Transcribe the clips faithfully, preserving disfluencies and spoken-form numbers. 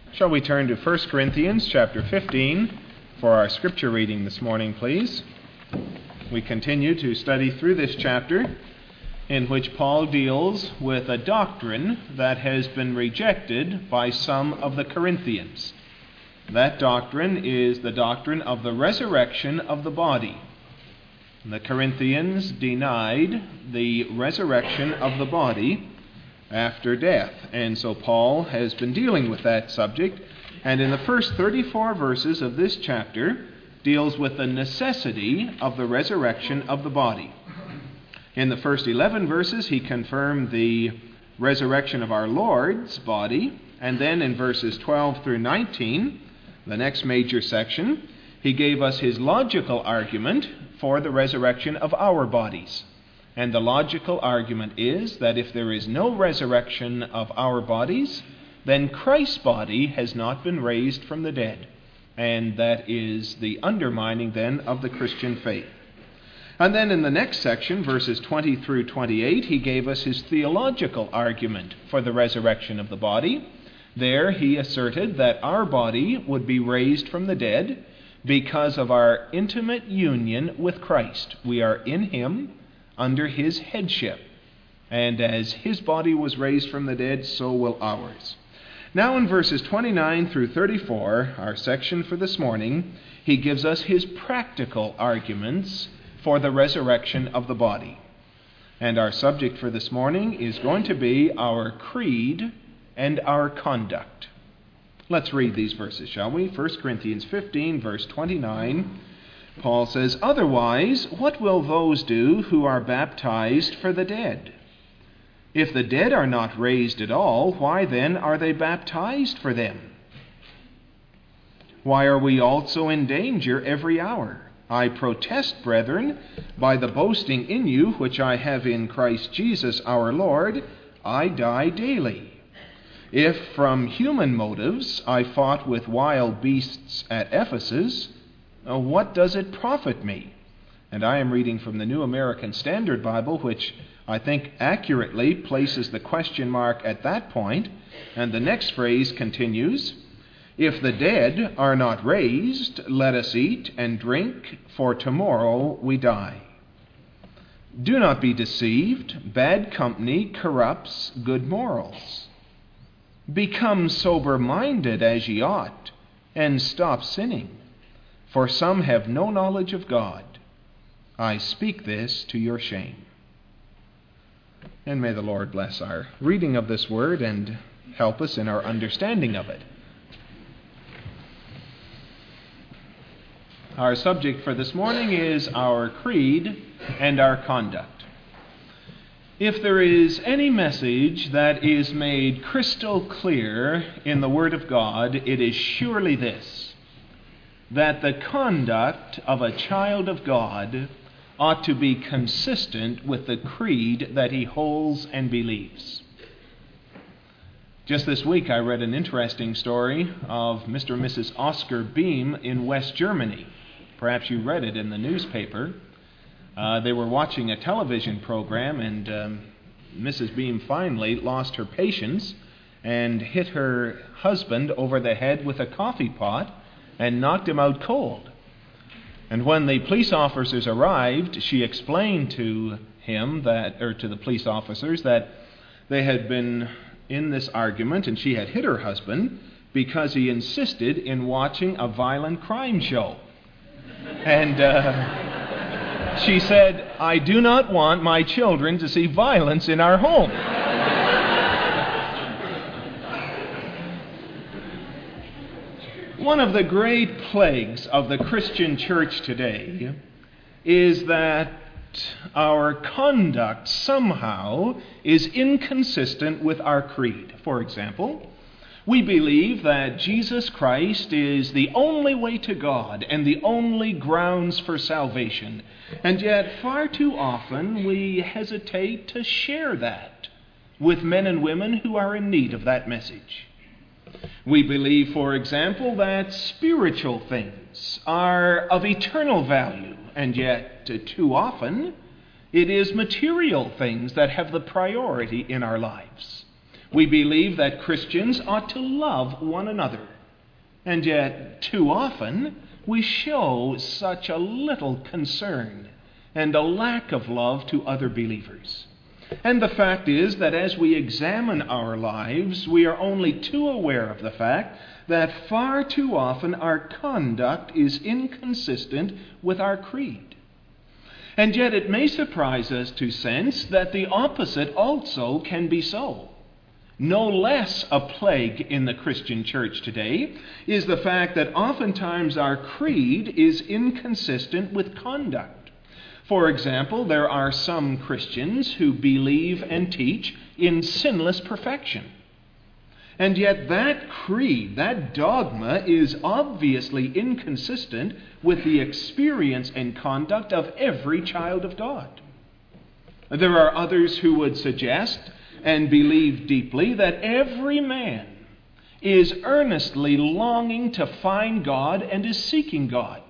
Shall we turn to First Corinthians chapter fifteen for our scripture reading this morning, please? We continue to study through this chapter in which Paul deals with a doctrine that has been rejected by some of the Corinthians. That doctrine is the doctrine of the resurrection of the body. The Corinthians denied the resurrection of the body after death. And so Paul has been dealing with that subject, and in the first thirty-four verses of this chapter deals with the necessity of the resurrection of the body. In the first eleven verses he confirmed the resurrection of our Lord's body, and then in verses twelve through nineteen, the next major section, he gave us his logical argument for the resurrection of our bodies. And the logical argument is that if there is no resurrection of our bodies, then Christ's body has not been raised from the dead. And that is the undermining then of the Christian faith. And then in the next section, verses twenty through twenty-eight, he gave us his theological argument for the resurrection of the body. There he asserted that our body would be raised from the dead because of our intimate union with Christ. We are in him, under his headship. And as his body was raised from the dead, so will ours. Now in verses twenty-nine through thirty-four, our section for this morning, he gives us his practical arguments for the resurrection of the body. And our subject for this morning is going to be our creed and our conduct. Let's read these verses, shall we? First Corinthians fifteen, verse twenty-nine. Paul says, "Otherwise, what will those do who are baptized for the dead? If the dead are not raised at all, why then are they baptized for them? Why are we also in danger every hour? I protest, brethren, by the boasting in you which I have in Christ Jesus our Lord, I die daily. If from human motives I fought with wild beasts at Ephesus, what does it profit me?" And I am reading from the New American Standard Bible, which I think accurately places the question mark at that point. And the next phrase continues, "If the dead are not raised, let us eat and drink, for tomorrow we die. Do not be deceived. Bad company corrupts good morals. Become sober-minded as ye ought, and stop sinning. For some have no knowledge of God. I speak this to your shame." And may the Lord bless our reading of this word and help us in our understanding of it. Our subject for this morning is our creed and our conduct. If there is any message that is made crystal clear in the Word of God, it is surely this: that the conduct of a child of God ought to be consistent with the creed that he holds and believes. Just this week I read an interesting story of Mister and Missus Oscar Beam in West Germany. Perhaps you read it in the newspaper. Uh, they were watching a television program, and um, Missus Beam finally lost her patience and hit her husband over the head with a coffee pot and knocked him out cold. And when the police officers arrived, she explained to him that, or to the police officers, that they had been in this argument and she had hit her husband because he insisted in watching a violent crime show. And uh, she said, "I do not want my children to see violence in our home." One of the great plagues of the Christian church today is that our conduct somehow is inconsistent with our creed. For example, we believe that Jesus Christ is the only way to God and the only grounds for salvation, and yet far too often we hesitate to share that with men and women who are in need of that message. We believe, for example, that spiritual things are of eternal value, and yet too often it is material things that have the priority in our lives. We believe that Christians ought to love one another. And yet, too often, we show such a little concern and a lack of love to other believers. And the fact is that as we examine our lives, we are only too aware of the fact that far too often our conduct is inconsistent with our creed. And yet it may surprise us to sense that the opposite also can be so. No less a plague in the Christian church today is the fact that oftentimes our creed is inconsistent with conduct. For example, there are some Christians who believe and teach in sinless perfection. And yet that creed, that dogma, is obviously inconsistent with the experience and conduct of every child of God. There are others who would suggest and believe deeply that every man is earnestly longing to find God and is seeking God.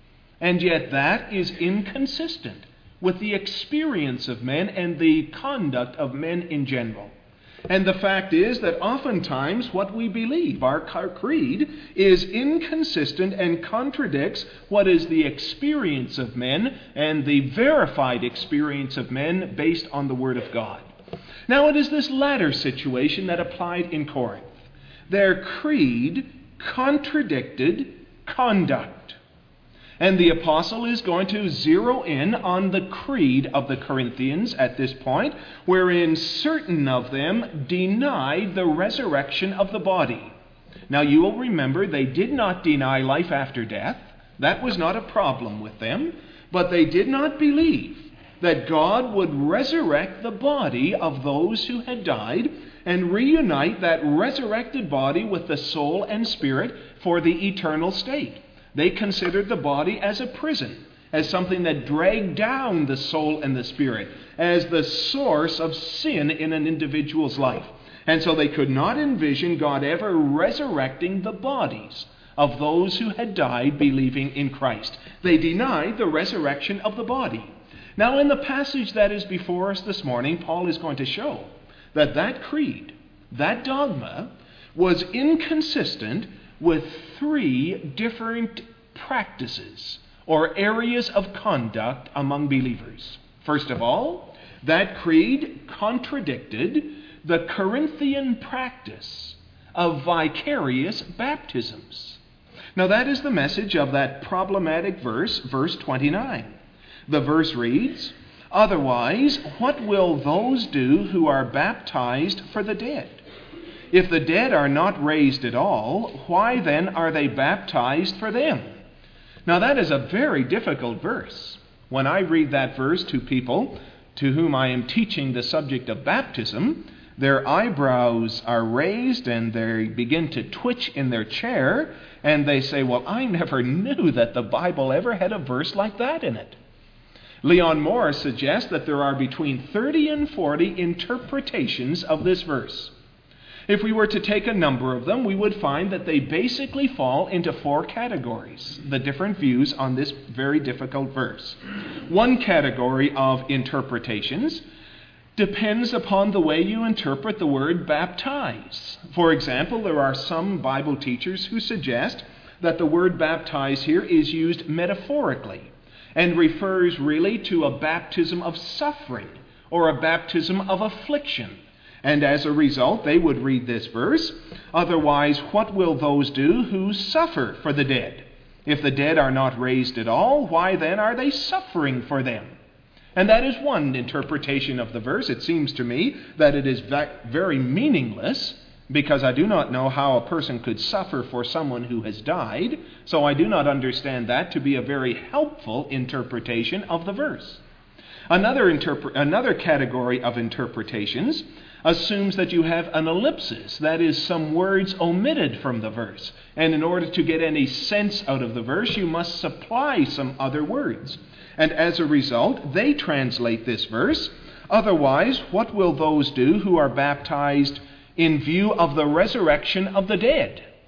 And yet that is inconsistent with the experience of men and the conduct of men in general. And the fact is that oftentimes what we believe, our creed, is inconsistent and contradicts what is the experience of men and the verified experience of men based on the Word of God. Now it is this latter situation that applied in Corinth. Their creed contradicted conduct. And the apostle is going to zero in on the creed of the Corinthians at this point, wherein certain of them denied the resurrection of the body. Now you will remember they did not deny life after death. That was not a problem with them. But they did not believe that God would resurrect the body of those who had died and reunite that resurrected body with the soul and spirit for the eternal state. They considered the body as a prison, as something that dragged down the soul and the spirit, as the source of sin in an individual's life. And so they could not envision God ever resurrecting the bodies of those who had died believing in Christ. They denied the resurrection of the body. Now, in the passage that is before us this morning, Paul is going to show that that creed, that dogma, was inconsistent with three different practices or areas of conduct among believers. First of all, that creed contradicted the Corinthian practice of vicarious baptisms. Now, that is the message of that problematic verse, verse twenty-nine. The verse reads, "Otherwise, what will those do who are baptized for the dead? If the dead are not raised at all, why then are they baptized for them?" Now that is a very difficult verse. When I read that verse to people to whom I am teaching the subject of baptism, their eyebrows are raised and they begin to twitch in their chair, and they say, "Well, I never knew that the Bible ever had a verse like that in it." Leon Morris suggests that there are between thirty and forty interpretations of this verse. If we were to take a number of them, we would find that they basically fall into four categories, the different views on this very difficult verse. One category of interpretations depends upon the way you interpret the word baptize. For example, there are some Bible teachers who suggest that the word baptize here is used metaphorically and refers really to a baptism of suffering or a baptism of affliction. And as a result, they would read this verse, "Otherwise, what will those do who suffer for the dead? If the dead are not raised at all, why then are they suffering for them?" And that is one interpretation of the verse. It seems to me that it is very meaningless, because I do not know how a person could suffer for someone who has died, so I do not understand that to be a very helpful interpretation of the verse. Another, interpre- another category of interpretations assumes that you have an ellipsis, that is, some words omitted from the verse. And in order to get any sense out of the verse, you must supply some other words. And as a result, they translate this verse, "Otherwise, what will those do who are baptized in view of the resurrection of the dead?"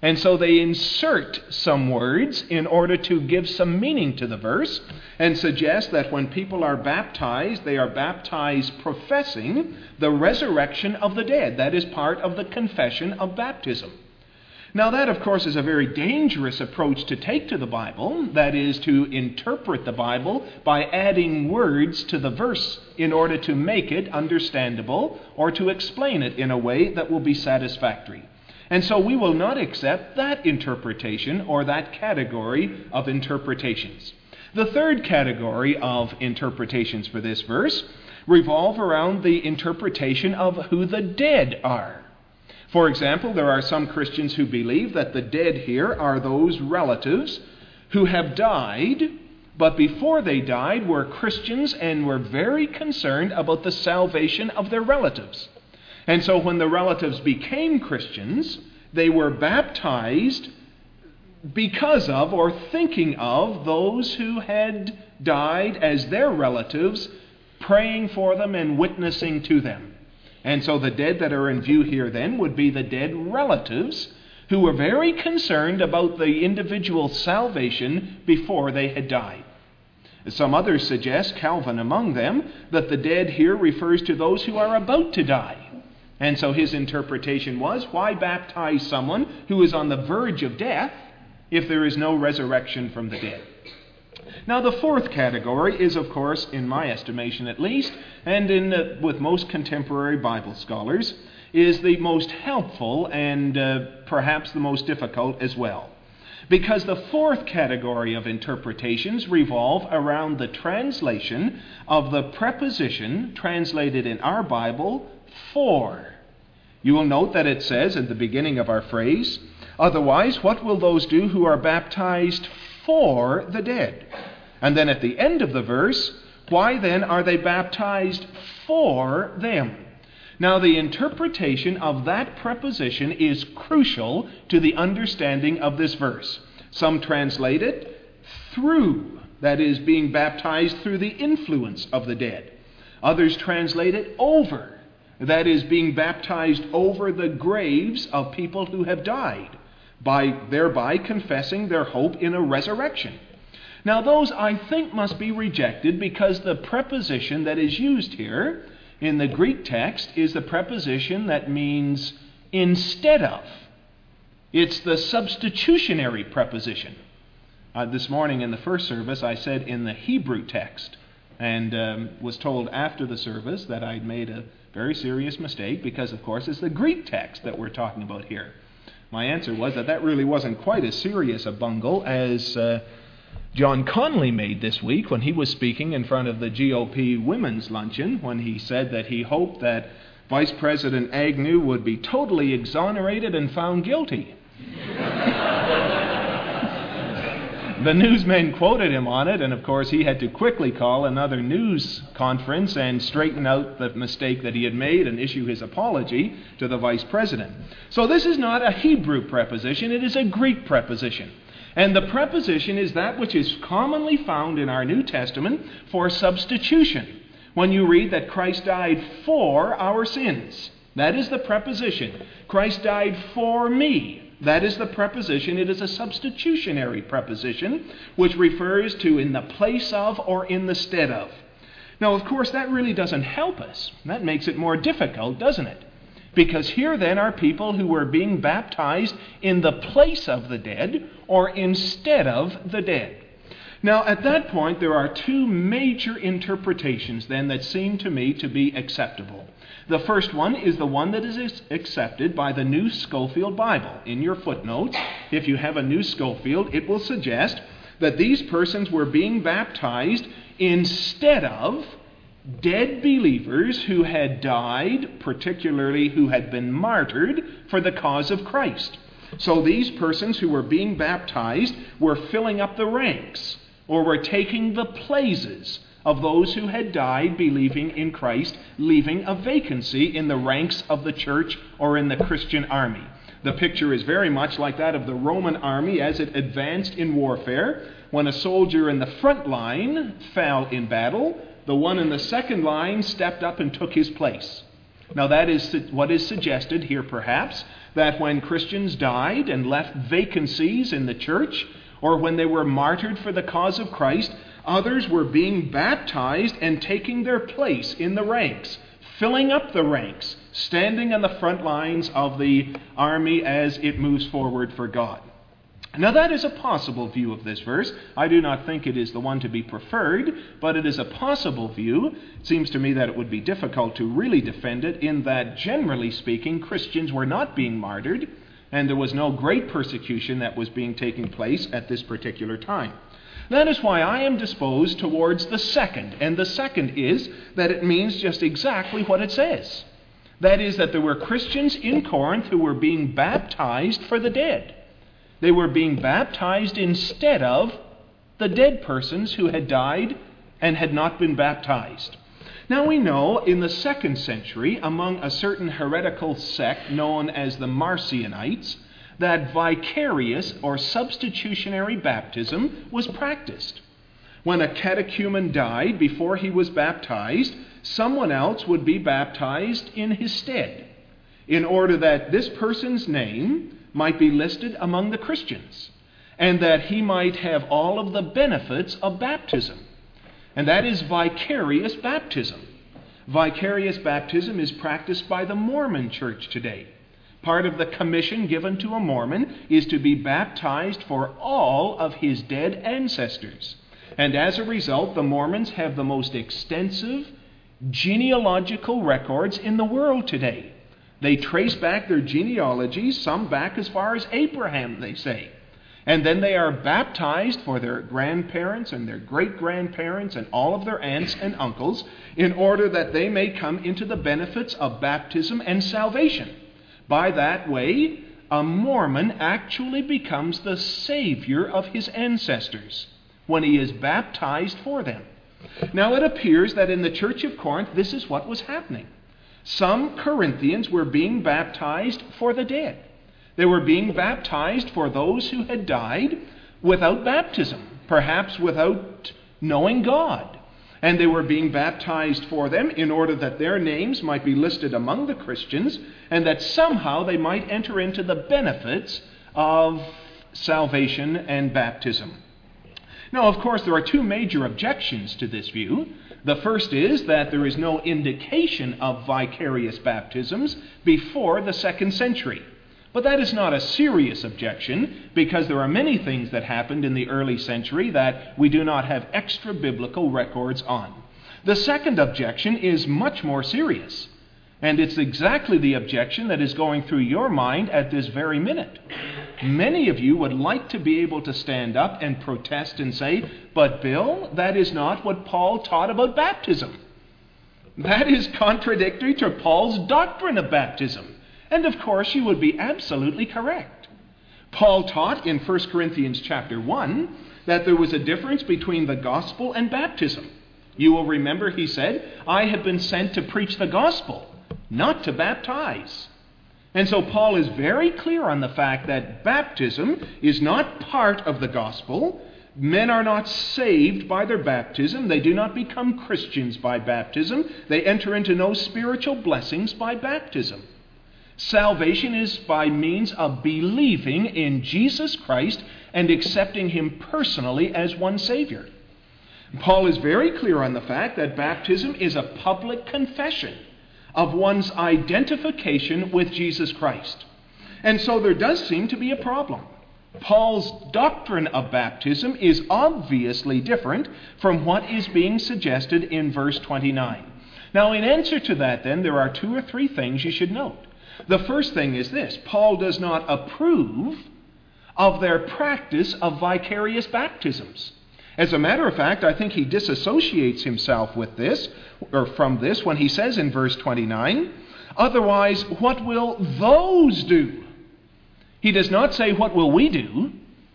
And so they insert some words in order to give some meaning to the verse and suggest that when people are baptized, they are baptized professing the resurrection of the dead. That is part of the confession of baptism. Now that, of course, is a very dangerous approach to take to the Bible. That is, to interpret the Bible by adding words to the verse in order to make it understandable or to explain it in a way that will be satisfactory. And so we will not accept that interpretation or that category of interpretations. The third category of interpretations for this verse revolve around the interpretation of who the dead are. For example, there are some Christians who believe that the dead here are those relatives who have died, but before they died were Christians and were very concerned about the salvation of their relatives. And so when the relatives became Christians, they were baptized because of or thinking of those who had died as their relatives, praying for them and witnessing to them. And so the dead that are in view here then would be the dead relatives who were very concerned about the individual's salvation before they had died. Some others suggest, Calvin among them, that the dead here refers to those who are about to die. And so his interpretation was, why baptize someone who is on the verge of death if there is no resurrection from the dead? Now the fourth category is, of course, in my estimation at least, and in uh, with most contemporary Bible scholars, is the most helpful and uh, perhaps the most difficult as well. Because the fourth category of interpretations revolve around the translation of the preposition translated in our Bible, for. You will note that it says at the beginning of our phrase, otherwise, what will those do who are baptized for the dead? And then at the end of the verse, why then are they baptized for them? Now the interpretation of that preposition is crucial to the understanding of this verse. Some translate it through, that is, being baptized through the influence of the dead. Others translate it over, that is, being baptized over the graves of people who have died, by thereby confessing their hope in a resurrection. Now those, I think, must be rejected because the preposition that is used here in the Greek text is the preposition that means instead of. It's the substitutionary preposition. Uh, this morning in the first service I said in the Hebrew text, and um, was told after the service that I'd made a very serious mistake because, of course, it's the Greek text that we're talking about here. My answer was that that really wasn't quite as serious a bungle as uh, John Connolly made this week when he was speaking in front of the G O P Women's Luncheon, when he said that he hoped that Vice President Agnew would be totally exonerated and found guilty. The newsmen quoted him on it, and of course he had to quickly call another news conference and straighten out the mistake that he had made and issue his apology to the Vice President. So this is not a Hebrew preposition, it is a Greek preposition. And the preposition is that which is commonly found in our New Testament for substitution. When you read that Christ died for our sins, that is the preposition. Christ died for me. That is the preposition. It is a substitutionary preposition, which refers to in the place of or in the stead of. Now, of course, that really doesn't help us. That makes it more difficult, doesn't it? Because here then are people who were being baptized in the place of the dead or instead of the dead. Now, at that point, there are two major interpretations then that seem to me to be acceptable. The first one is the one that is accepted by the New Scofield Bible. In your footnotes, if you have a New Scofield, it will suggest that these persons were being baptized instead of dead believers who had died, particularly who had been martyred for the cause of Christ. So these persons who were being baptized were filling up the ranks, or were taking the places of those who had died believing in Christ, leaving a vacancy in the ranks of the church or in the Christian army. The picture is very much like that of the Roman army as it advanced in warfare. When a soldier in the front line fell in battle, the one in the second line stepped up and took his place. Now that is what is suggested here perhaps, that when Christians died and left vacancies in the church, or when they were martyred for the cause of Christ, others were being baptized and taking their place in the ranks, filling up the ranks, standing on the front lines of the army as it moves forward for God. Now that is a possible view of this verse. I do not think it is the one to be preferred, but it is a possible view. It seems to me that it would be difficult to really defend it, in that, generally speaking, Christians were not being martyred, and there was no great persecution that was being taking place at this particular time. That is why I am disposed towards the second, and the second is that it means just exactly what it says. That is, that there were Christians in Corinth who were being baptized for the dead. They were being baptized instead of the dead persons who had died and had not been baptized. Now we know in the second century, among a certain heretical sect known as the Marcionites, that vicarious or substitutionary baptism was practiced. When a catechumen died before he was baptized, someone else would be baptized in his stead, in order that this person's name might be listed among the Christians, and that he might have all of the benefits of baptism. And that is vicarious baptism. Vicarious baptism is practiced by the Mormon Church today. Part of the commission given to a Mormon is to be baptized for all of his dead ancestors. And as a result, the Mormons have the most extensive genealogical records in the world today. They trace back their genealogies, some back as far as Abraham, they say. And then they are baptized for their grandparents and their great-grandparents and all of their aunts and uncles, in order that they may come into the benefits of baptism and salvation. By that way, a Mormon actually becomes the savior of his ancestors when he is baptized for them. Now it appears that in the Church of Corinth, this is what was happening. Some Corinthians were being baptized for the dead. They were being baptized for those who had died without baptism, perhaps without knowing God. And they were being baptized for them in order that their names might be listed among the Christians, and that somehow they might enter into the benefits of salvation and baptism. Now, of course, there are two major objections to this view. The first is that there is no indication of vicarious baptisms before the second century. But that is not a serious objection, because there are many things that happened in the early century that we do not have extra biblical records on. The second objection is much more serious, and it's exactly the objection that is going through your mind at this very minute. Many of you would like to be able to stand up and protest and say, "But Bill, that is not what Paul taught about baptism. That is contradictory to Paul's doctrine of baptism." And of course, you would be absolutely correct. Paul taught in First Corinthians chapter one that there was a difference between the gospel and baptism. You will remember he said, "I have been sent to preach the gospel, not to baptize." And so Paul is very clear on the fact that baptism is not part of the gospel. Men are not saved by their baptism. They do not become Christians by baptism. They enter into no spiritual blessings by baptism. Salvation is by means of believing in Jesus Christ and accepting him personally as one Savior. Paul is very clear on the fact that baptism is a public confession of one's identification with Jesus Christ. And so there does seem to be a problem. Paul's doctrine of baptism is obviously different from what is being suggested in verse twenty-nine. Now, in answer to that, then, there are two or three things you should note. The first thing is this: Paul does not approve of their practice of vicarious baptisms. As a matter of fact, I think he disassociates himself with this, or from this, when he says in verse twenty-nine, "Otherwise, what will those do?" He does not say, "What will we do?"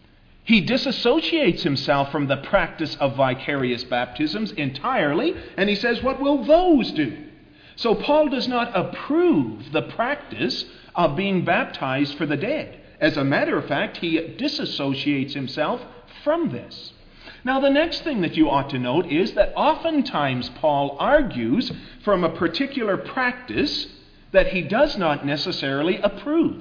He disassociates himself from the practice of vicarious baptisms entirely, and he says, "What will those do?" So Paul does not approve the practice of being baptized for the dead. As a matter of fact, he disassociates himself from this. Now, the next thing that you ought to note is that oftentimes Paul argues from a particular practice that he does not necessarily approve.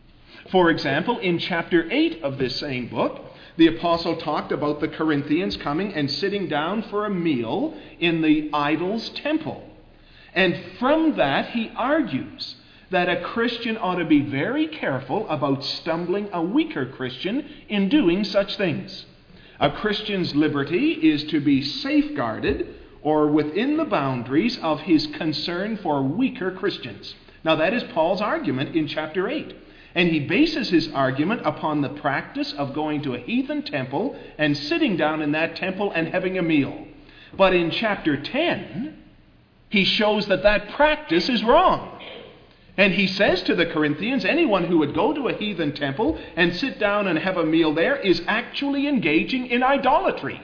For example, in chapter eight of this same book, the apostle talked about the Corinthians coming and sitting down for a meal in the idol's temple. And from that, he argues that a Christian ought to be very careful about stumbling a weaker Christian in doing such things. A Christian's liberty is to be safeguarded or within the boundaries of his concern for weaker Christians. Now, that is Paul's argument in chapter eight. And he bases his argument upon the practice of going to a heathen temple and sitting down in that temple and having a meal. But in chapter ten, he shows that that practice is wrong. And he says to the Corinthians, anyone who would go to a heathen temple and sit down and have a meal there is actually engaging in idolatry.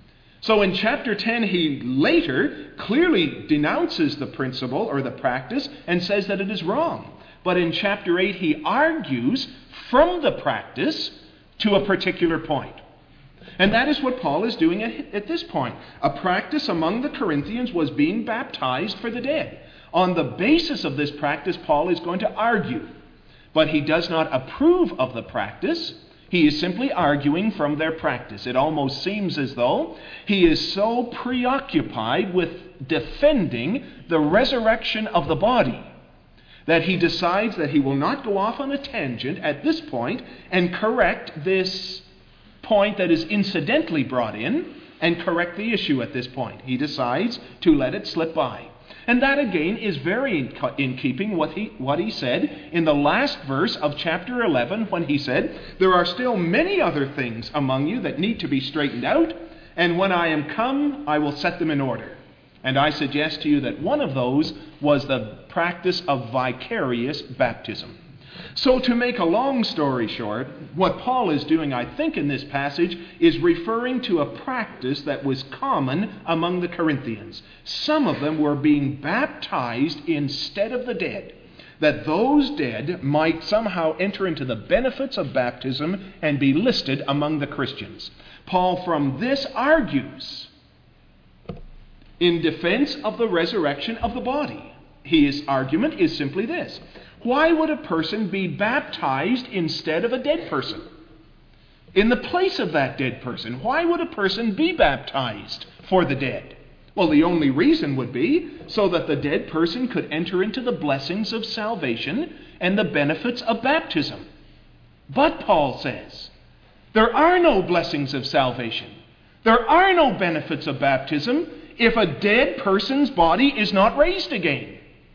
So in chapter ten, he later clearly denounces the principle or the practice and says that it is wrong. But in chapter eight, he argues from the practice to a particular point. And that is what Paul is doing at, at this point. A practice among the Corinthians was being baptized for the dead. On the basis of this practice, Paul is going to argue. But he does not approve of the practice. He is simply arguing from their practice. It almost seems as though he is so preoccupied with defending the resurrection of the body that he decides that he will not go off on a tangent at this point and correct this point that is incidentally brought in and correct the issue at this point. He decides to let it slip by. And that again is very in keeping with he, what he said in the last verse of chapter eleven when he said, there are still many other things among you that need to be straightened out, and when I am come, I will set them in order. And I suggest to you that one of those was the practice of vicarious baptism. So to make a long story short, what Paul is doing, I think, in this passage is referring to a practice that was common among the Corinthians. Some of them were being baptized instead of the dead, that those dead might somehow enter into the benefits of baptism and be listed among the Christians. Paul from this argues in defense of the resurrection of the body. His argument is simply this: why would a person be baptized instead of a dead person? In the place of that dead person, why would a person be baptized for the dead? Well, the only reason would be so that the dead person could enter into the blessings of salvation and the benefits of baptism. But, Paul says, there are no blessings of salvation. There are no benefits of baptism if a dead person's body is not raised again.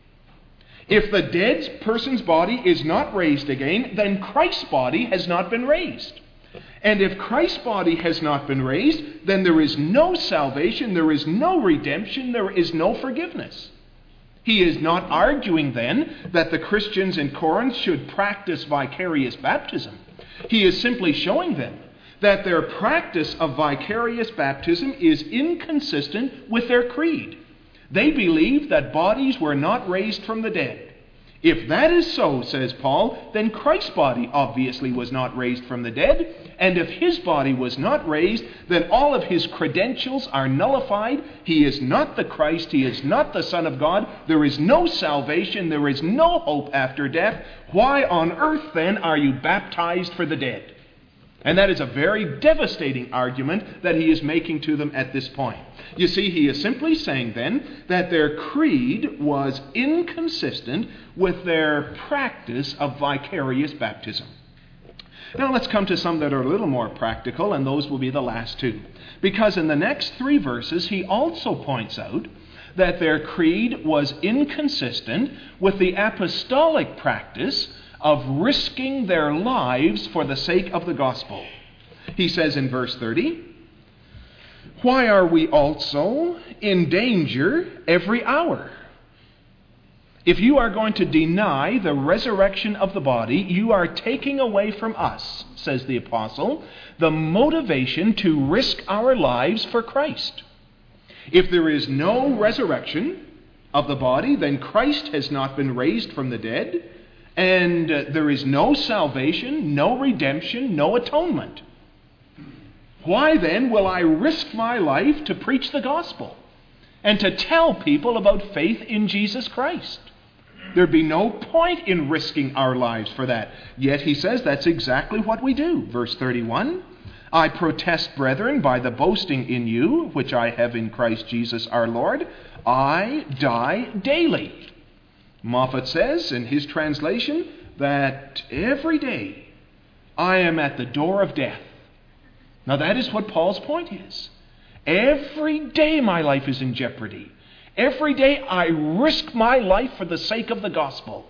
If the dead person's body is not raised again, then Christ's body has not been raised. And if Christ's body has not been raised, then there is no salvation, there is no redemption, there is no forgiveness. He is not arguing then that the Christians in Corinth should practice vicarious baptism. He is simply showing them that their practice of vicarious baptism is inconsistent with their creed. They believed that bodies were not raised from the dead. If that is so, says Paul, then Christ's body obviously was not raised from the dead. And if his body was not raised, then all of his credentials are nullified. He is not the Christ. He is not the Son of God. There is no salvation. There is no hope after death. Why on earth, then, are you baptized for the dead? And that is a very devastating argument that he is making to them at this point. You see, he is simply saying then that their creed was inconsistent with their practice of vicarious baptism. Now let's come to some that are a little more practical, and those will be the last two. Because in the next three verses, he also points out that their creed was inconsistent with the apostolic practice of risking their lives for the sake of the gospel. He says in verse thirty, why are we also in danger every hour? If you are going to deny the resurrection of the body, you are taking away from us, says the apostle, the motivation to risk our lives for Christ. If there is no resurrection of the body, then Christ has not been raised from the dead, and uh, there is no salvation, no redemption, no atonement. Why then will I risk my life to preach the gospel and to tell people about faith in Jesus Christ? There'd be no point in risking our lives for that. Yet he says that's exactly what we do. Verse thirty-one, I protest, brethren, by the boasting in you, which I have in Christ Jesus our Lord, I die daily. Moffat says in his translation that every day I am at the door of death. Now that is what Paul's point is. Every day my life is in jeopardy. Every day I risk my life for the sake of the gospel.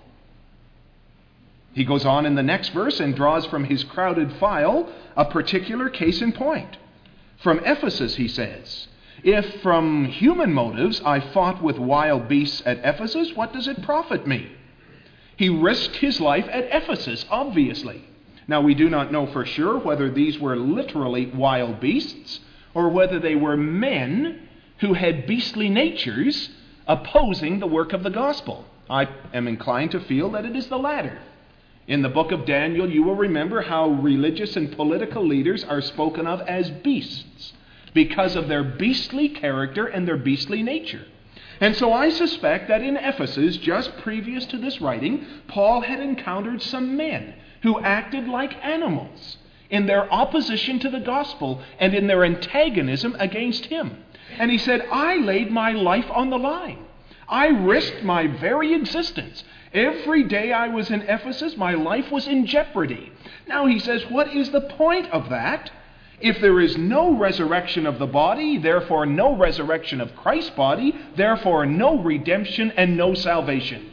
He goes on in the next verse and draws from his crowded file a particular case in point. From Ephesus, he says, if from human motives I fought with wild beasts at Ephesus, what does it profit me? He risked his life at Ephesus, obviously. Now, we do not know for sure whether these were literally wild beasts or whether they were men who had beastly natures opposing the work of the gospel. I am inclined to feel that it is the latter. In the book of Daniel, you will remember how religious and political leaders are spoken of as beasts because of their beastly character and their beastly nature. And so I suspect that in Ephesus, just previous to this writing, Paul had encountered some men who acted like animals in their opposition to the gospel and in their antagonism against him. And he said, I laid my life on the line. I risked my very existence. Every day I was in Ephesus, my life was in jeopardy. Now he says, what is the point of that? If there is no resurrection of the body, therefore no resurrection of Christ's body, therefore no redemption and no salvation.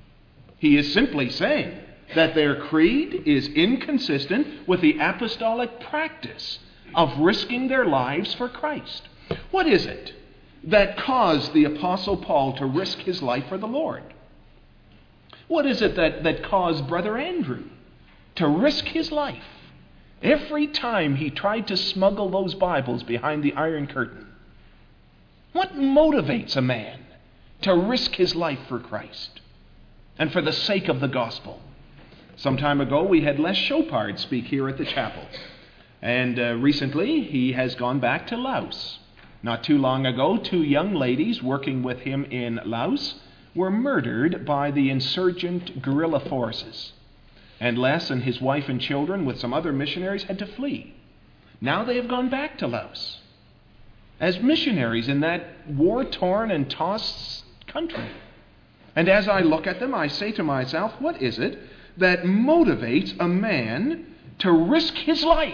He is simply saying that their creed is inconsistent with the apostolic practice of risking their lives for Christ. What is it that caused the Apostle Paul to risk his life for the Lord? What is it that, that caused Brother Andrew to risk his life every time he tried to smuggle those Bibles behind the Iron Curtain? What motivates a man to risk his life for Christ and for the sake of the gospel? Some time ago, we had Les Chopard speak here at the chapel. And uh, recently, he has gone back to Laos. Not too long ago, two young ladies working with him in Laos were murdered by the insurgent guerrilla forces. And Les and his wife and children with some other missionaries had to flee. Now they have gone back to Laos as missionaries in that war-torn and tossed country. And as I look at them, I say to myself, what is it that motivates a man to risk his life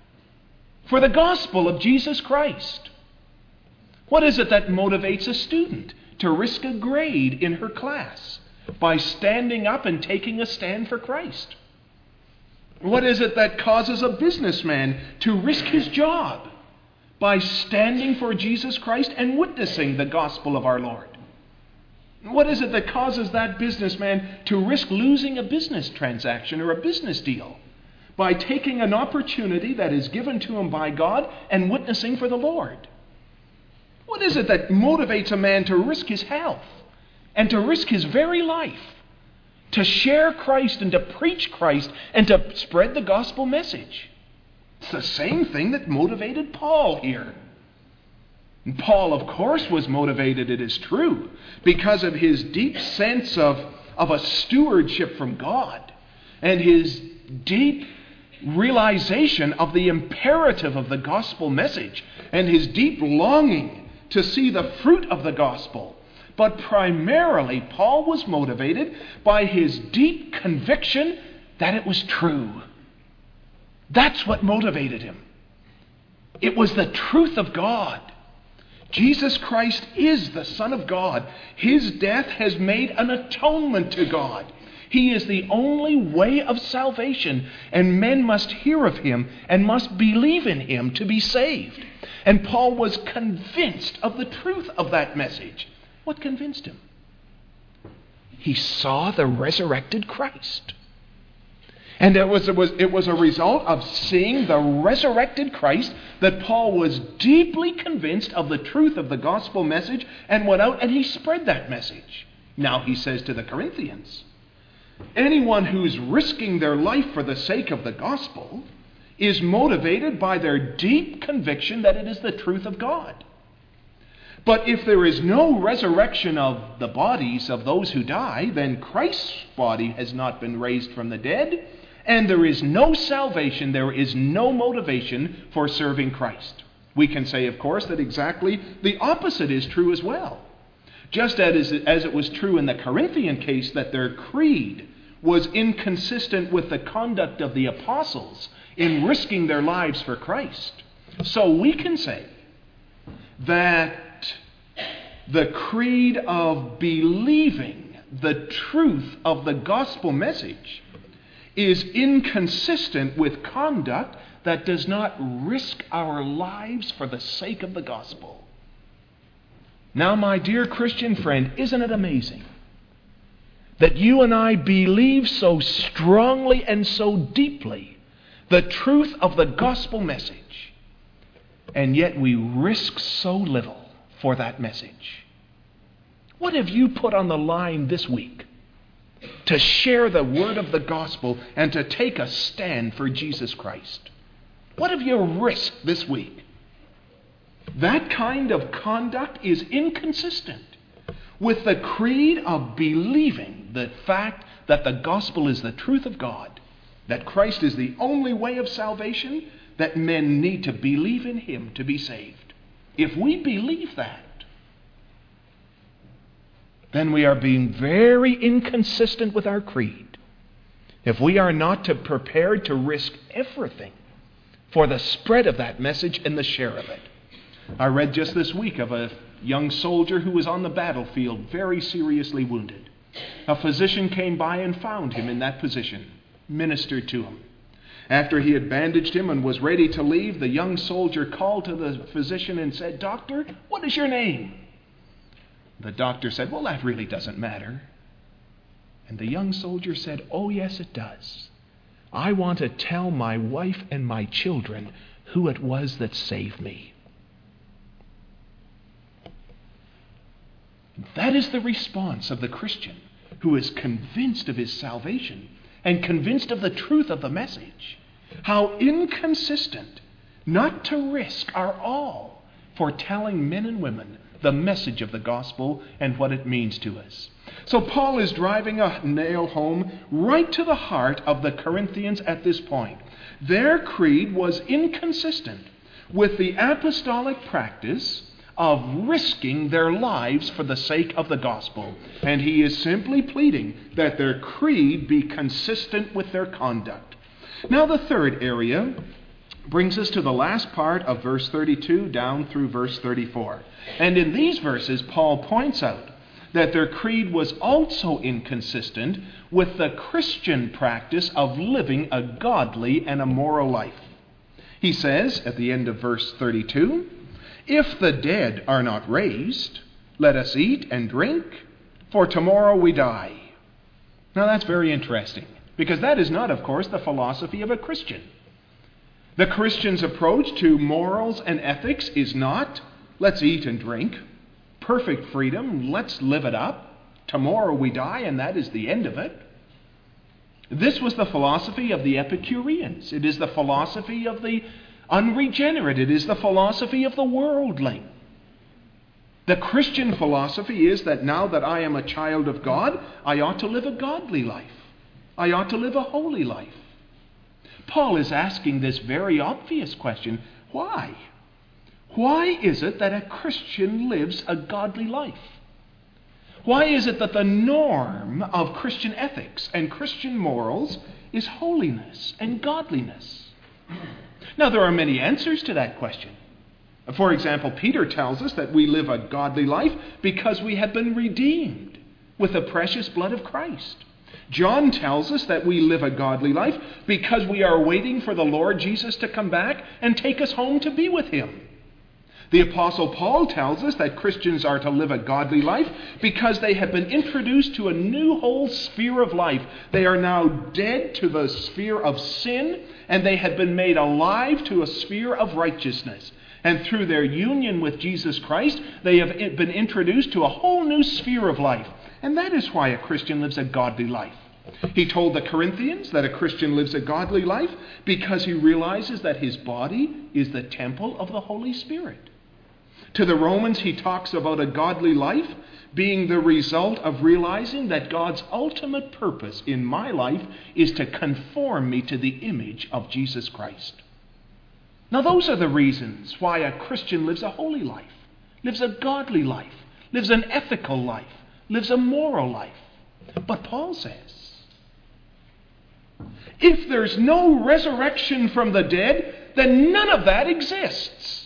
for the gospel of Jesus Christ? What is it that motivates a student to risk a grade in her class by standing up and taking a stand for Christ? What is it that causes a businessman to risk his job by standing for Jesus Christ and witnessing the gospel of our Lord? What is it that causes that businessman to risk losing a business transaction or a business deal by taking an opportunity that is given to him by God and witnessing for the Lord? What is it that motivates a man to risk his health and to risk his very life to share Christ and to preach Christ and to spread the gospel message? It's the same thing that motivated Paul here. And Paul, of course, was motivated, it is true, because of his deep sense of, of a stewardship from God and his deep realization of the imperative of the gospel message and his deep longing to see the fruit of the gospel. But primarily, Paul was motivated by his deep conviction that it was true. That's what motivated him. It was the truth of God. Jesus Christ is the Son of God. His death has made an atonement to God. He is the only way of salvation, and men must hear of him and must believe in him to be saved. And Paul was convinced of the truth of that message. What convinced him? He saw the resurrected Christ. And it was, it was, it was a result of seeing the resurrected Christ that Paul was deeply convinced of the truth of the gospel message and went out and he spread that message. Now he says to the Corinthians, anyone who's risking their life for the sake of the gospel is motivated by their deep conviction that it is the truth of God. But if there is no resurrection of the bodies of those who die, then Christ's body has not been raised from the dead, and there is no salvation, there is no motivation for serving Christ. We can say, of course, that exactly the opposite is true as well. Just as it was true in the Corinthian case that their creed was inconsistent with the conduct of the apostles in risking their lives for Christ, so we can say that the creed of believing the truth of the gospel message is inconsistent with conduct that does not risk our lives for the sake of the gospel. Now, my dear Christian friend, isn't it amazing that you and I believe so strongly and so deeply the truth of the gospel message, and yet we risk so little for that message? What have you put on the line this week to share the word of the gospel and to take a stand for Jesus Christ? What have you risked this week? That kind of conduct is inconsistent with the creed of believing the fact that the gospel is the truth of God, that Christ is the only way of salvation, that men need to believe in Him to be saved. If we believe that, then we are being very inconsistent with our creed. If we are not to prepared to risk everything for the spread of that message and the share of it. I read just this week of a young soldier who was on the battlefield, very seriously wounded. A physician came by and found him in that position, ministered to him. After he had bandaged him and was ready to leave, the young soldier called to the physician and said, "Doctor, what is your name?" The doctor said, "Well, that really doesn't matter." And the young soldier said, "Oh, yes, it does. I want to tell my wife and my children who it was that saved me." That is the response of the Christian who is convinced of his salvation and convinced of the truth of the message. How inconsistent not to risk our all for telling men and women the message of the gospel and what it means to us. So Paul is driving a nail home right to the heart of the Corinthians at this point. Their creed was inconsistent with the apostolic practice of risking their lives for the sake of the gospel. And he is simply pleading that their creed be consistent with their conduct. Now the third area brings us to the last part of verse thirty-two down through verse thirty-four. And in these verses, Paul points out that their creed was also inconsistent with the Christian practice of living a godly and a moral life. He says at the end of verse thirty-two, "If the dead are not raised, let us eat and drink, for tomorrow we die." Now that's very interesting, because that is not, of course, the philosophy of a Christian. The Christian's approach to morals and ethics is not, let's eat and drink, perfect freedom, let's live it up, tomorrow we die and that is the end of it. This was the philosophy of the Epicureans. It is the philosophy of the unregenerate. It is the philosophy of the worldling. The Christian philosophy is that now that I am a child of God, I ought to live a godly life. I ought to live a holy life. Paul is asking this very obvious question. Why? Why is it that a Christian lives a godly life? Why is it that the norm of Christian ethics and Christian morals is holiness and godliness? Now, there are many answers to that question. For example, Peter tells us that we live a godly life because we have been redeemed with the precious blood of Christ. John tells us that we live a godly life because we are waiting for the Lord Jesus to come back and take us home to be with Him. The Apostle Paul tells us that Christians are to live a godly life because they have been introduced to a new whole sphere of life. They are now dead to the sphere of sin, and they have been made alive to a sphere of righteousness. And through their union with Jesus Christ, they have been introduced to a whole new sphere of life. And that is why a Christian lives a godly life. He told the Corinthians that a Christian lives a godly life because he realizes that his body is the temple of the Holy Spirit. To the Romans, he talks about a godly life being the result of realizing that God's ultimate purpose in my life is to conform me to the image of Jesus Christ. Now, those are the reasons why a Christian lives a holy life, lives a godly life, lives an ethical life, lives a moral life. But Paul says, if there's no resurrection from the dead, then none of that exists.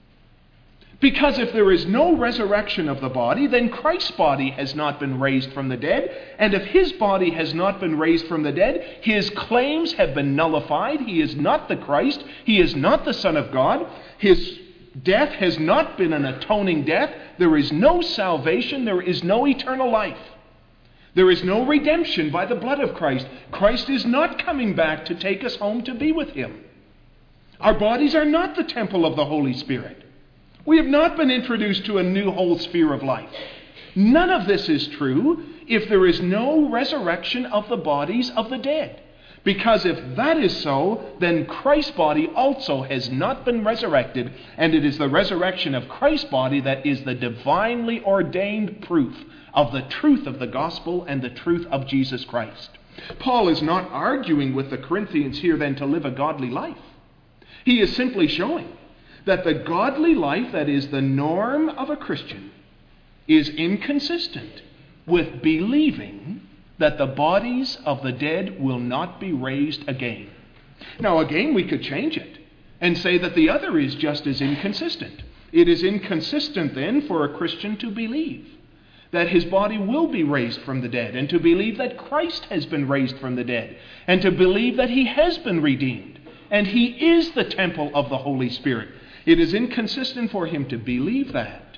Because if there is no resurrection of the body, then Christ's body has not been raised from the dead. And if his body has not been raised from the dead, his claims have been nullified. He is not the Christ. He is not the Son of God. His death has not been an atoning death. There is no salvation. There is no eternal life. There is no redemption by the blood of Christ. Christ is not coming back to take us home to be with him. Our bodies are not the temple of the Holy Spirit. We have not been introduced to a new whole sphere of life. None of this is true if there is no resurrection of the bodies of the dead. Because if that is so, then Christ's body also has not been resurrected, and it is the resurrection of Christ's body that is the divinely ordained proof of the truth of the gospel and the truth of Jesus Christ. Paul is not arguing with the Corinthians here then to live a godly life. He is simply showing that the godly life that is the norm of a Christian is inconsistent with believing that the bodies of the dead will not be raised again. Now again, we could change it and say that the other is just as inconsistent. It is inconsistent then for a Christian to believe that his body will be raised from the dead, and to believe that Christ has been raised from the dead, and to believe that he has been redeemed, and he is the temple of the Holy Spirit. It is inconsistent for him to believe that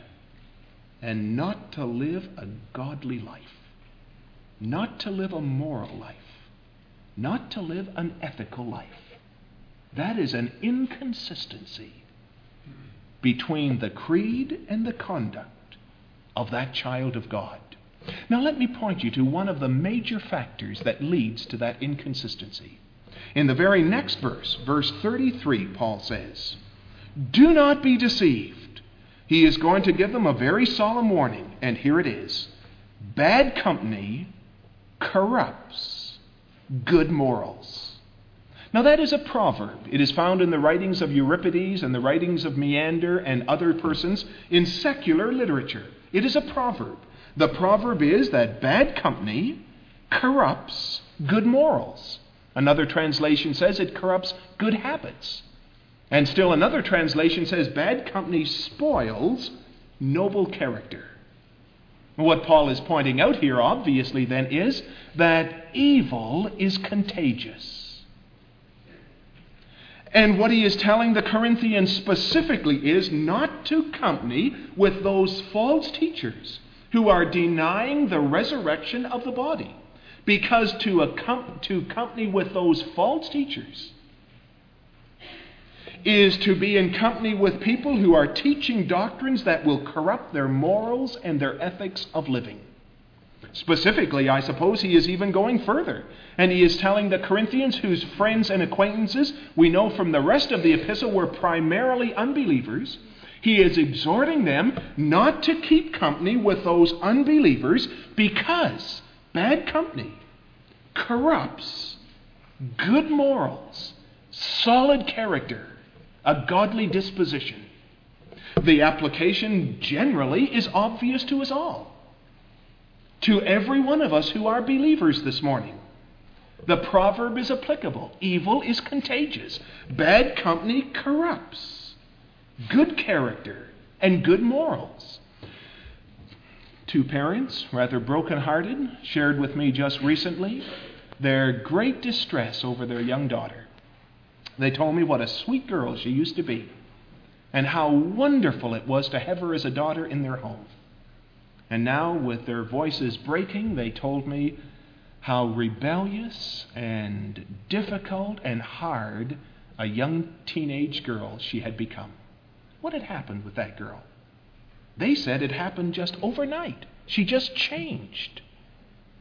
and not to live a godly life, not to live a moral life, not to live an ethical life. That is an inconsistency between the creed and the conduct of that child of God. Now let me point you to one of the major factors that leads to that inconsistency. In the very next verse, verse thirty-three, Paul says, "Do not be deceived." He is going to give them a very solemn warning, and here it is. Bad company corrupts good morals. Now that is a proverb. It is found in the writings of Euripides and the writings of Menander and other persons in secular literature. It is a proverb. The proverb is that bad company corrupts good morals. Another translation says it corrupts good habits. And still another translation says bad company spoils noble character. What Paul is pointing out here, obviously, then, is that evil is contagious. And what he is telling the Corinthians specifically is not to company with those false teachers who are denying the resurrection of the body. Because to, accom- to company with those false teachers is to be in company with people who are teaching doctrines that will corrupt their morals and their ethics of living. Specifically, I suppose he is even going further. And he is telling the Corinthians, whose friends and acquaintances we know from the rest of the epistle were primarily unbelievers, he is exhorting them not to keep company with those unbelievers because bad company corrupts good morals, solid character, a godly disposition. The application generally is obvious to us all. To every one of us who are believers this morning. The proverb is applicable. Evil is contagious. Bad company corrupts good character and good morals. Two parents, rather broken-hearted, shared with me just recently their great distress over their young daughter. They told me what a sweet girl she used to be and how wonderful it was to have her as a daughter in their home. And now, with their voices breaking, they told me how rebellious and difficult and hard a young teenage girl she had become. What had happened with that girl? They said it happened just overnight. She just changed.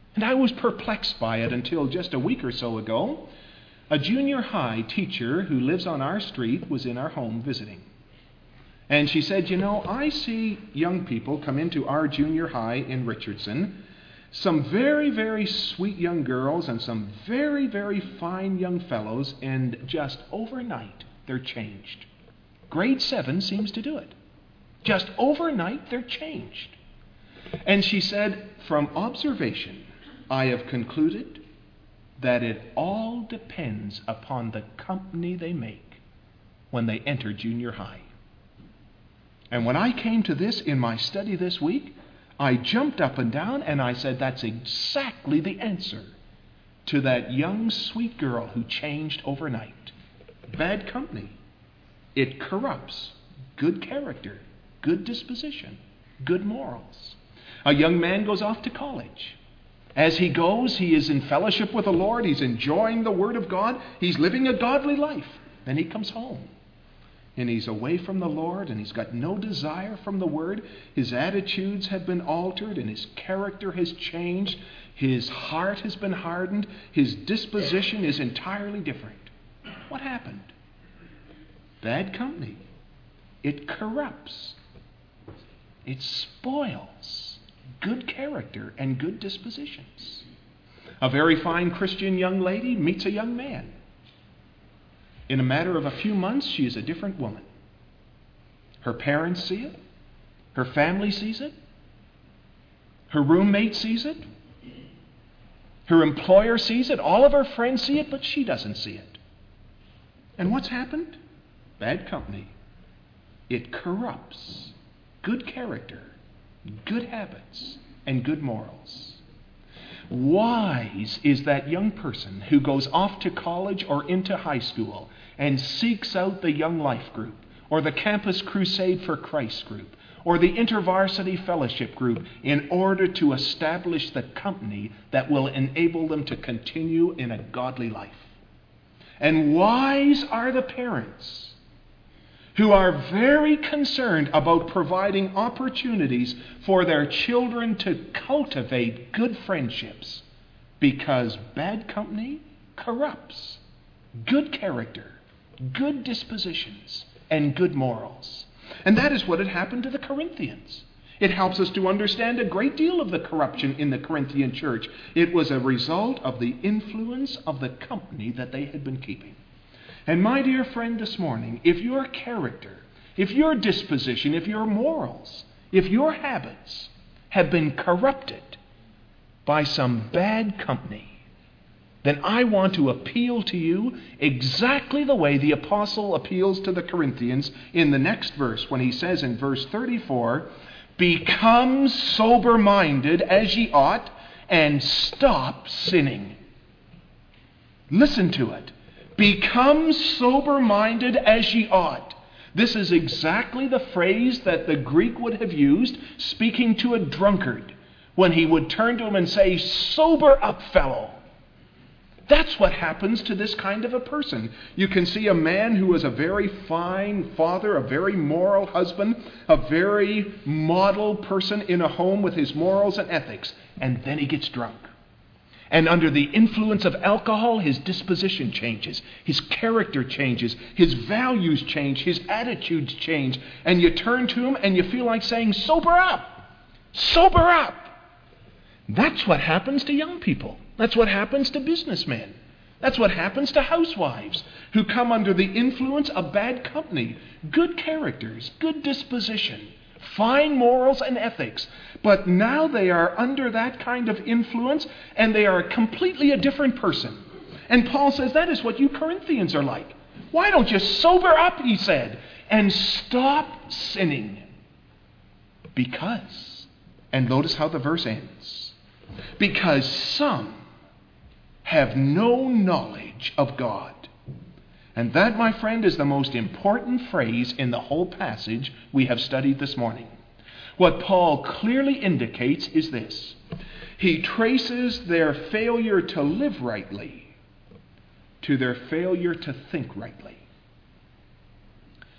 And I was perplexed by it until just a week or so ago. A junior high teacher who lives on our street was in our home visiting. And she said, you know, I see young people come into our junior high in Richardson, some very, very sweet young girls and some very, very fine young fellows, and just overnight they're changed. Grade seven seems to do it. Just overnight they're changed. And she said, from observation, I have concluded that it all depends upon the company they make when they enter junior high. And when I came to this in my study this week, I jumped up and down and I said, that's exactly the answer to that young sweet girl who changed overnight. Bad company. It corrupts good character, good disposition, good morals. A young man goes off to college. As he goes, he is in fellowship with the Lord. He's enjoying the Word of God. He's living a godly life. Then he comes home. And he's away from the Lord, and he's got no desire from the Word. His attitudes have been altered, and his character has changed. His heart has been hardened. His disposition is entirely different. What happened? Bad company. It corrupts. It spoils good character and good dispositions. A very fine Christian young lady meets a young man. In a matter of a few months, she is a different woman. Her parents see it. Her family sees it. Her roommate sees it. Her employer sees it. All of her friends see it, but she doesn't see it. And what's happened? Bad company. It corrupts good character, good habits, and good morals. Wise is that young person who goes off to college or into high school and seeks out the Young Life group, or the Campus Crusade for Christ group, or the InterVarsity Fellowship group, in order to establish the company that will enable them to continue in a godly life. And wise are the parents who are very concerned about providing opportunities for their children to cultivate good friendships, because bad company corrupts good character, good dispositions, and good morals. And that is what had happened to the Corinthians. It helps us to understand a great deal of the corruption in the Corinthian church. It was a result of the influence of the company that they had been keeping. And my dear friend, this morning, if your character, if your disposition, if your morals, if your habits have been corrupted by some bad company, then I want to appeal to you exactly the way the apostle appeals to the Corinthians in the next verse, when he says in verse thirty-four, "Become sober-minded as ye ought, and stop sinning." Listen to it. Become sober-minded as ye ought. This is exactly the phrase that the Greek would have used speaking to a drunkard when he would turn to him and say, "Sober up, fellow." That's what happens to this kind of a person. You can see a man who is a very fine father, a very moral husband, a very model person in a home with his morals and ethics, and then he gets drunk. And under the influence of alcohol, his disposition changes, his character changes, his values change, his attitudes change, and you turn to him and you feel like saying, "Sober up! Sober up!" That's what happens to young people. That's what happens to businessmen. That's what happens to housewives who come under the influence of bad company, good characters, good disposition, fine morals and ethics. But now they are under that kind of influence and they are completely a different person. And Paul says that is what you Corinthians are like. Why don't you sober up, he said, and stop sinning? Because, and notice how the verse ends, because some have no knowledge of God. And that, my friend, is the most important phrase in the whole passage we have studied this morning. What Paul clearly indicates is this. He traces their failure to live rightly to their failure to think rightly.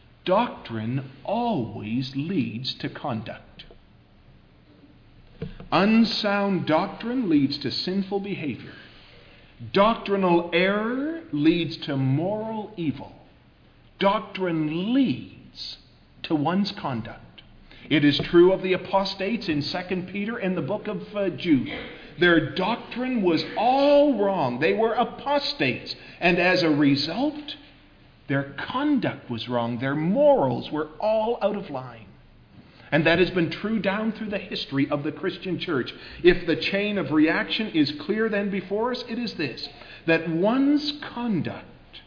Doctrine always leads to conduct. Unsound doctrine leads to sinful behavior. Doctrinal error leads to moral evil. Doctrine leads to one's conduct. It is true of the apostates in Second Peter and the book of uh, Jude. Their doctrine was all wrong. They were apostates. And as a result, their conduct was wrong. Their morals were all out of line. And that has been true down through the history of the Christian church. If the chain of reaction is clear then before us, it is this, that one's conduct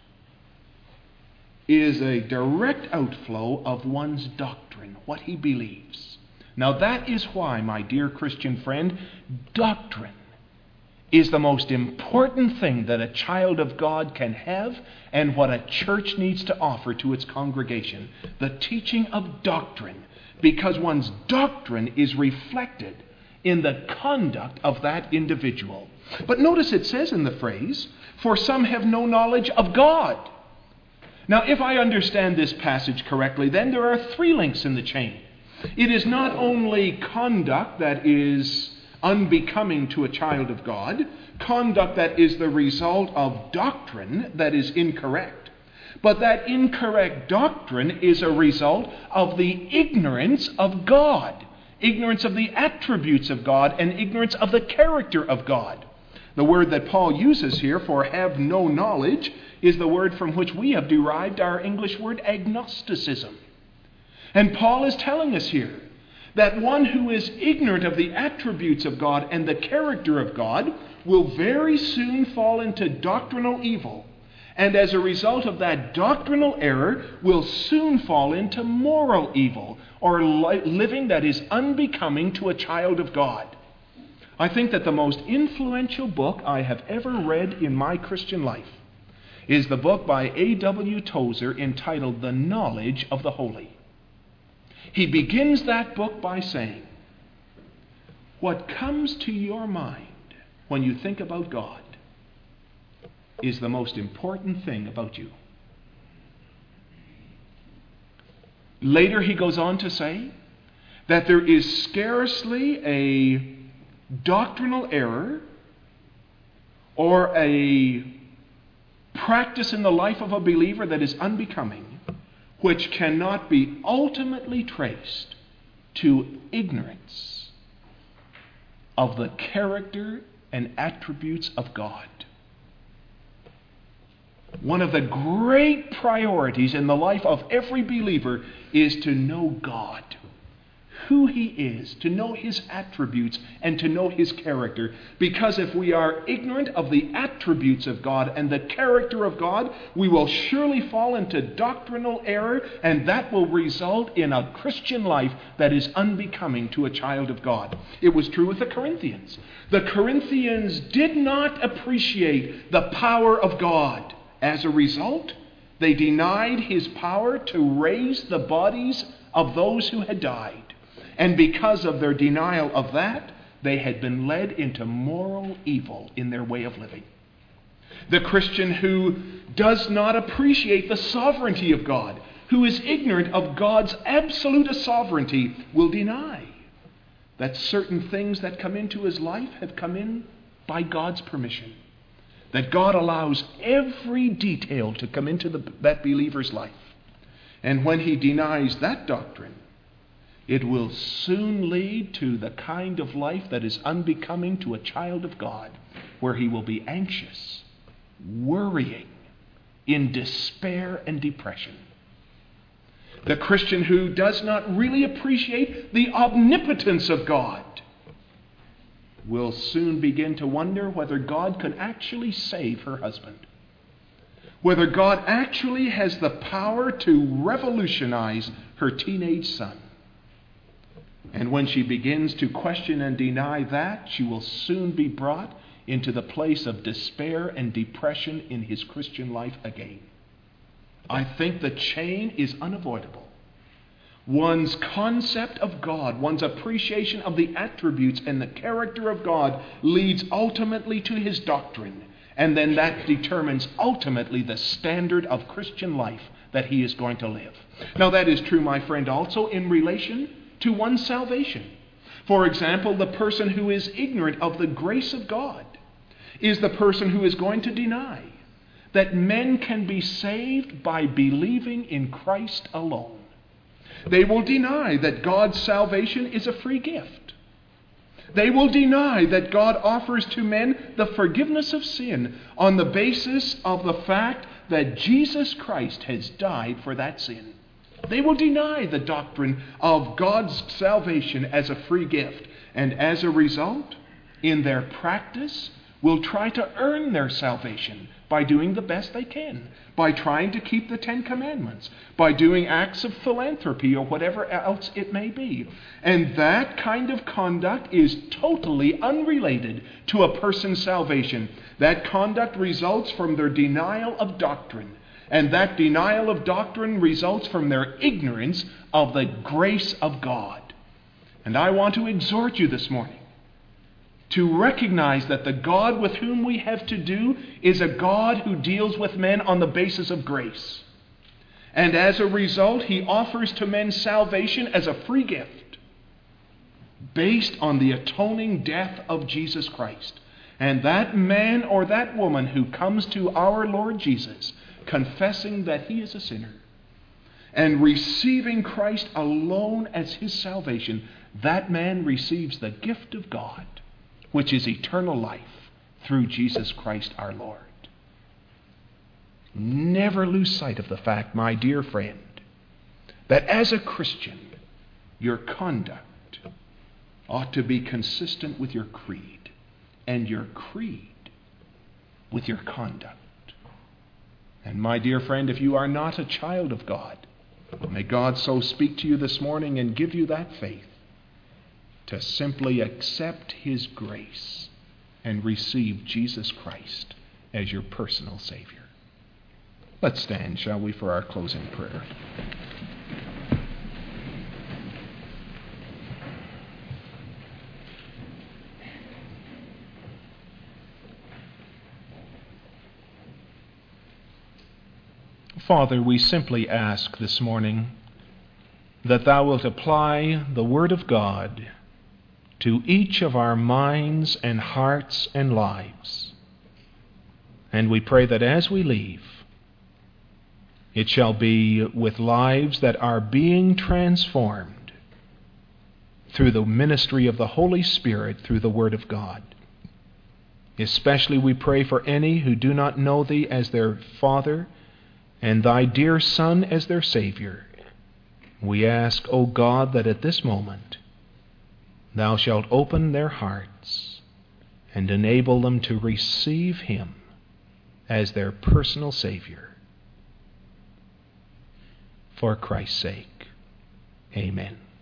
is a direct outflow of one's doctrine, what he believes. Now that is why, my dear Christian friend, doctrine is the most important thing that a child of God can have and what a church needs to offer to its congregation. The teaching of doctrine. Because one's doctrine is reflected in the conduct of that individual. But notice it says in the phrase, for some have no knowledge of God. Now, if I understand this passage correctly, then there are three links in the chain. It is not only conduct that is unbecoming to a child of God, conduct that is the result of doctrine that is incorrect, but that incorrect doctrine is a result of the ignorance of God, ignorance of the attributes of God, and ignorance of the character of God. The word that Paul uses here for have no knowledge is the word from which we have derived our English word agnosticism. And Paul is telling us here that one who is ignorant of the attributes of God and the character of God will very soon fall into doctrinal evil. And as a result of that doctrinal error, will soon fall into moral evil, or li- living that is unbecoming to a child of God. I think that the most influential book I have ever read in my Christian life is the book by A W Tozer entitled The Knowledge of the Holy. He begins that book by saying, what comes to your mind when you think about God is the most important thing about you. Later he goes on to say that there is scarcely a doctrinal error or a practice in the life of a believer that is unbecoming, which cannot be ultimately traced to ignorance of the character and attributes of God. One of the great priorities in the life of every believer is to know God, who He is, to know His attributes, and to know His character. Because if we are ignorant of the attributes of God and the character of God, we will surely fall into doctrinal error, and that will result in a Christian life that is unbecoming to a child of God. It was true with the Corinthians. The Corinthians did not appreciate the power of God. As a result, they denied His power to raise the bodies of those who had died. And because of their denial of that, they had been led into moral evil in their way of living. The Christian who does not appreciate the sovereignty of God, who is ignorant of God's absolute sovereignty, will deny that certain things that come into his life have come in by God's permission. That God allows every detail to come into the, that believer's life. And when he denies that doctrine, it will soon lead to the kind of life that is unbecoming to a child of God, where he will be anxious, worrying, in despair and depression. The Christian who does not really appreciate the omnipotence of God will soon begin to wonder whether God could actually save her husband. Whether God actually has the power to revolutionize her teenage son. And when she begins to question and deny that, she will soon be brought into the place of despair and depression in his Christian life again. I think the chain is unavoidable. One's concept of God, one's appreciation of the attributes and the character of God leads ultimately to his doctrine. And then that determines ultimately the standard of Christian life that he is going to live. Now that is true, my friend, also in relation to one's salvation. For example, the person who is ignorant of the grace of God is the person who is going to deny that men can be saved by believing in Christ alone. They will deny that God's salvation is a free gift. They will deny that God offers to men the forgiveness of sin on the basis of the fact that Jesus Christ has died for that sin. They will deny the doctrine of God's salvation as a free gift, and as a result, in their practice, will try to earn their salvation by doing the best they can, by trying to keep the Ten Commandments, by doing acts of philanthropy or whatever else it may be. And that kind of conduct is totally unrelated to a person's salvation. That conduct results from their denial of doctrine. And that denial of doctrine results from their ignorance of the grace of God. And I want to exhort you this morning to recognize that the God with whom we have to do is a God who deals with men on the basis of grace. And as a result, he offers to men salvation as a free gift based on the atoning death of Jesus Christ. And that man or that woman who comes to our Lord Jesus confessing that he is a sinner and receiving Christ alone as his salvation, that man receives the gift of God, which is eternal life through Jesus Christ our Lord. Never lose sight of the fact, my dear friend, that as a Christian, your conduct ought to be consistent with your creed, and your creed with your conduct. And my dear friend, if you are not a child of God, may God so speak to you this morning and give you that faith to simply accept his grace and receive Jesus Christ as your personal Savior. Let's stand, shall we, for our closing prayer. Father, we simply ask this morning that thou wilt apply the Word of God to each of our minds and hearts and lives. And we pray that as we leave, it shall be with lives that are being transformed through the ministry of the Holy Spirit through the Word of God. Especially we pray for any who do not know thee as their Father and thy dear Son as their Savior. We ask, O God, that at this moment thou shalt open their hearts and enable them to receive him as their personal Savior. For Christ's sake, amen.